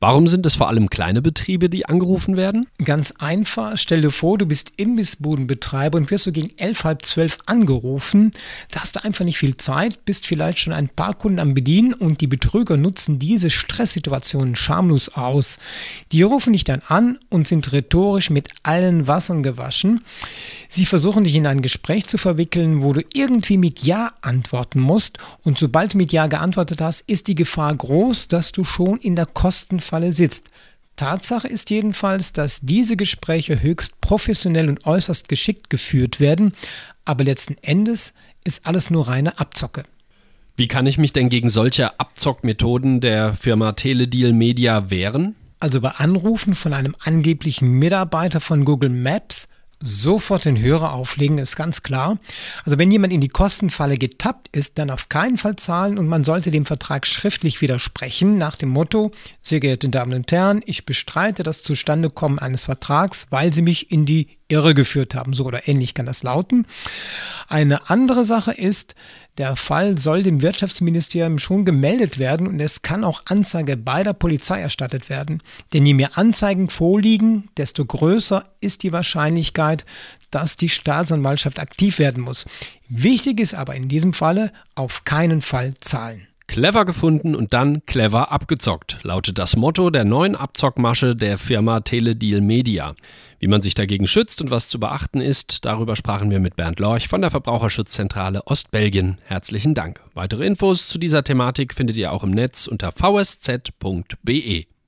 Warum sind es vor allem kleine Betriebe, die angerufen werden? Ganz einfach, stell dir vor, du bist Imbissbudenbetreiber und wirst so gegen 11, halb 12 angerufen. Da hast du einfach nicht viel Zeit, bist vielleicht schon ein paar Kunden am Bedienen und die Betrüger nutzen diese Stresssituationen schamlos aus. Die rufen dich dann an und sind rhetorisch mit allen Wassern gewaschen. Sie versuchen dich in ein Gespräch zu verwickeln, wo du irgendwie mit Ja antworten musst und sobald du mit Ja geantwortet hast, ist die Gefahr groß, dass du schon in der Kostenfalle sitzt. Tatsache ist jedenfalls, dass diese Gespräche höchst professionell und äußerst geschickt geführt werden, aber letzten Endes ist alles nur reine Abzocke. Wie kann ich mich denn gegen solche Abzockmethoden der Firma Teledeal Media wehren? Also bei Anrufen von einem angeblichen Mitarbeiter von Google Maps sofort den Hörer auflegen, ist ganz klar. Also wenn jemand in die Kostenfalle getappt ist, dann auf keinen Fall zahlen und man sollte dem Vertrag schriftlich widersprechen nach dem Motto: Sehr geehrte Damen und Herren, ich bestreite das Zustandekommen eines Vertrags, weil Sie mich in die Irre geführt haben. So oder ähnlich kann das lauten. Eine andere Sache ist, der Fall soll dem Wirtschaftsministerium schon gemeldet werden und es kann auch Anzeige bei der Polizei erstattet werden. Denn je mehr Anzeigen vorliegen, desto größer ist die Wahrscheinlichkeit, dass die Staatsanwaltschaft aktiv werden muss. Wichtig ist aber in diesem Falle auf keinen Fall zahlen. Clever gefunden und dann clever abgezockt, lautet das Motto der neuen Abzockmasche der Firma Teledeal Media. Wie man sich dagegen schützt und was zu beachten ist, darüber sprachen wir mit Bernd Lorch von der Verbraucherschutzzentrale Ostbelgien. Herzlichen Dank. Weitere Infos zu dieser Thematik findet ihr auch im Netz unter vsz.be.